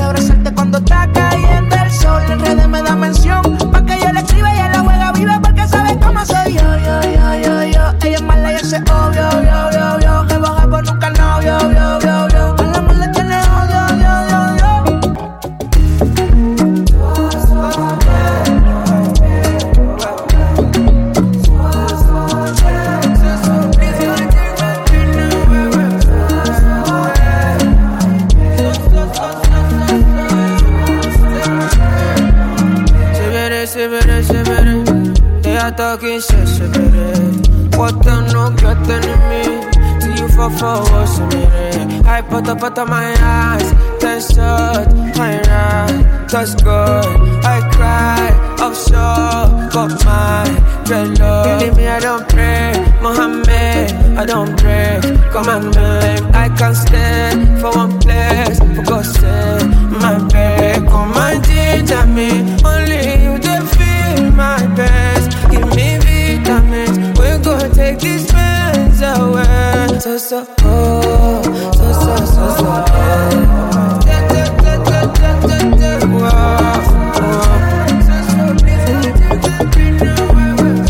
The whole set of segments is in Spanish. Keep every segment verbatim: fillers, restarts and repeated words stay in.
abrazarte cuando está cayendo el sol. En redes me da mención pa' que yo le escriba y ella la juega viva porque sabe cómo soy yo, yo, yo, yo, yo. Ella es mala y ese obvio, obvio, obvio, obvio. Que baja por nunca novio, obvio, obvio, obvio. Al amor le tiene odio, yo, yo, yo. Talking shit, shit, baby. What the no get enemy? Do you fall for what's in it? I put up out of my eyes, ten shot, my right, that's good. I cry, offshore, got my dreadlock. Believe me, I don't pray, Mohammed, I don't break. Commandment, I can't stay for one place, for God's sake, my baby. Come and ginger me, only you they feel my best. Give me vitamins, we're gonna take these pains away. So, so, oh, so, so, so, so, oh. Da, da, da, da, da, da, da, whoa, whoa. So, so, please, let me know where.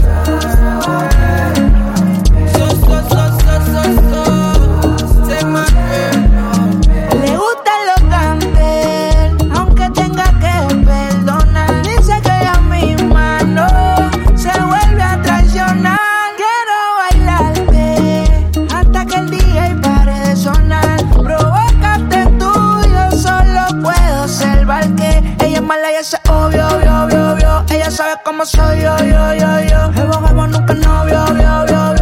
So, so, so, so, so, so, take my breath. Le gusta lo candel, aunque tenga que perdonar. Dice que ella misma no se vuelve a traicionar. Quiero bailarte hasta que el D J pare de sonar. Provócate tú, yo solo puedo observar que ella es mala y eso es obvio, obvio, obvio, obvio. Ella sabe cómo soy yo, yo, yo, yo. El bogamo nunca novio, obvio, obvio, obvio.